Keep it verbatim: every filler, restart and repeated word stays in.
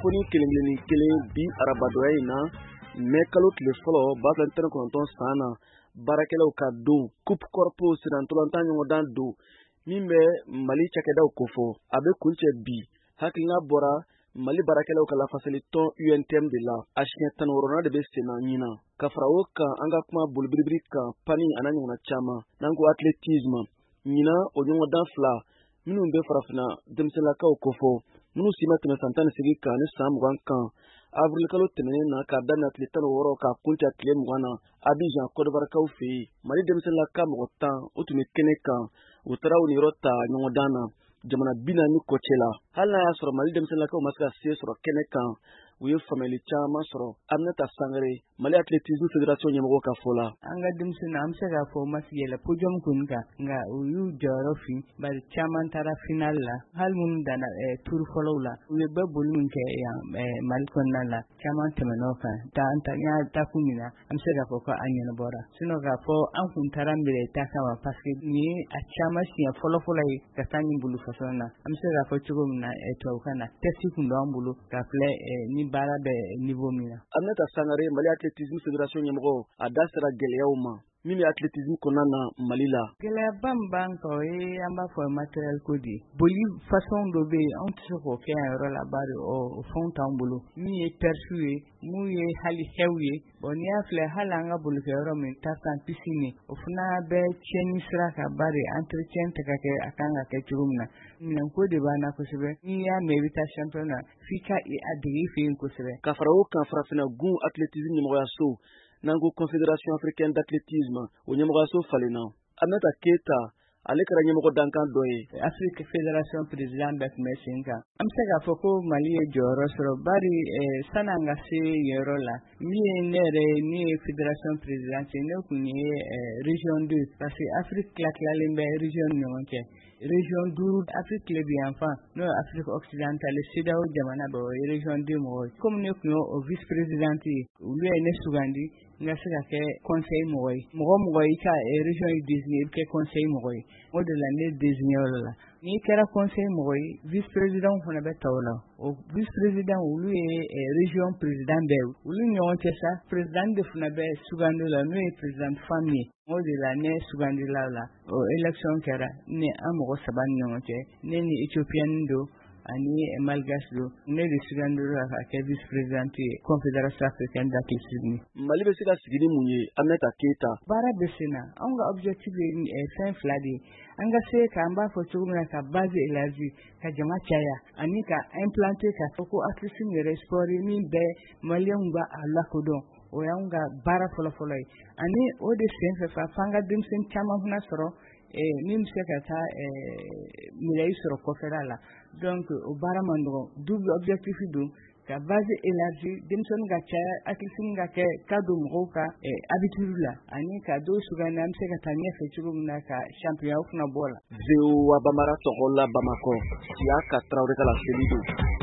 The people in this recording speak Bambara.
kunnafoni kelen-kelennin kelen bi arabadoya in na mai kalo tile fɔlɔ ba fila ni tan ni kɔnɔntɔn san na baarakɛlaw ka don coupe corpo senatolantan ɲɔgɔndan don min bɛ Mali cakɛdaw kofɔ a bɛ kuncɛ bi hakilina bɔra Mali baarakɛlaw ka lafasali tɔn U N T M de la a siɲɛ tan ni wɔɔrɔnan de bɛ sen na ɲina ka fara o kan an ka kuma bolibiribiri kan pani a n'a ɲɔgɔnna caman n'an ko athlétisme ɲina o ɲɔgɔndan fila minnu bɛ farafina denmisɛnninlakaw kofɔ minnu si ma tɛmɛ san tan ni segin kan ni san mugan kan avril kalo tɛmɛnen na k'a daminɛ tile tan ni wɔɔrɔ k'a kuncɛ tile mugan na Abidjan Côte d'Ivoirekaw fɛ yen Mali denmisɛnninlaka mɔgɔ tan o tun bɛ kɛnɛ kan u taara u niyɔrɔ ta ɲɔgɔndan na jamana bi naani kɔ cɛ la hali n'a y'a sɔrɔ Mali denmisɛnninlakaw ma se ka se sɔrɔ kɛnɛ kan u ye faamuyali caman sɔrɔ Aminata Sangare Mali athlétisme fédération ɲɛmɔgɔ ka fɔ la an ka denmisɛnnin an bɛ se k'a fɔ u ma se yɛlɛ podium kun kan nka u y'u jɔyɔrɔ fin bari caman taara final la hali minnu danna turu fɔlɔw la u ye bɛɛ boli min kɛ yan Mali kɔnɔna la caman tɛmɛn'o kan an y'a taku min na an bɛ se k'a fɔ ko an ɲɛnabɔra sinon k'a fɔ an kun taara mbere ta kama parce que nin ye a caman siɲɛ fɔlɔ-fɔlɔ ye ka taa nin bolo fasɔn na an bɛ se k'a fɔ cogo min na tubabukan na test kun don an bolo ka filɛ ni baara bɛ niveau min na. Aminata Sangare Mali athlétisme fédération ɲɛmɔgɔ a da sera gɛlɛyaw ma min bɛ athlétisme kɔnɔna na Mali la. Gɛlɛyaba min b'an kan o ye an b'a fɔ matériel ko de ye boli façon dɔ bɛ yen anw tɛ se k'o kɛ yan yɔrɔ la bari o fɛnw t'an bolo min ye persu ye mun ye hali hɛw ye bon n'i y'a filɛ hali an ka bolikɛyɔrɔ min ta kan piscine o fana bɛ tiɲɛni sira kan bari entretien tɛ ka kɛ a kan ka kɛ cogo min na minɛnko de b'an na kosɛbɛ n'i y'a mɛn i bɛ taa champion na f'i ka a dege i fɛ yen kosɛbɛ. Ka fara o kan farafinna gun athlétisme ɲɛmɔgɔyaso n'an ko confédération africaine d'athlétisme o ɲɛmɔgɔyaso falenna Aminata Keita ale kɛra ɲɛmɔgɔ dankan dɔ ye. Afrique fédération président bɛɛ tun bɛ sen kan an bɛ se k'a fɔ ko Mali ye jɔyɔrɔ sɔrɔ bari sani an ka se yɔrɔ la min ye ne yɛrɛ ne ye fédération président ne kun ye région deux parce que Afrique tilatilalen bɛ région ni ɲɔgɔn cɛ région duuru Afrique tile bi yan fan n'o ye Afrique occidentale C E D E A O jamana dɔ o ye région deux mɔgɔ ye comme ne kun ye o vice président ye olu ye ne sugandi n ka se ka kɛ conseil mɔgɔ ye mɔgɔ mɔgɔ i ka région yi désigné i bɛ kɛ conseil mɔgɔ ye o de la ne désigné o la n'i kɛra conseil mɔgɔ ye vice président fana bɛ ta o la o vice président olu ye région président bɛɛ olu ɲɔgɔn cɛ sa président de fana bɛ sugandi la n'o ye président femme ye o de la ne sugandila la o élection kɛra ne an mɔgɔ saba ni ɲɔgɔn cɛ ne ni éthiopienne do ani malgache do ne de sugandila ka kɛ vice président ye confédération africaine d'athlétisme. Mali bɛ se ka sigi ni mun ye Aminata Keita? Baara bɛ sen na anw ka objectif ye fɛn fila de ye an ka se k'an b'a fɔ cogo min na ka base élargie ka jama caya ani ka implanter ka fɔ ko athlétisme yɛrɛ sport ye min bɛɛ maliyɛnw b'a lakodɔn o y'anw ka baara fɔlɔ-fɔlɔ ye ani o de sen fɛ f'an ka denmisɛnnin caman fana sɔrɔ min bɛ se ka taa médaille sɔrɔ kɔfɛla la donc o baara man nɔgɔn double objectif don ka base élargie denmisɛnnin ka caya athlétisme ka kɛ ka don mɔgɔw ka habitude la ani ka dɔw sugandi an bɛ se ka taa ɲɛfɛ cogo min na ka champion fana bɔ la. V O A Bambara tɔgɔ la Bamakɔ Siyaka Traoré ka laseli don.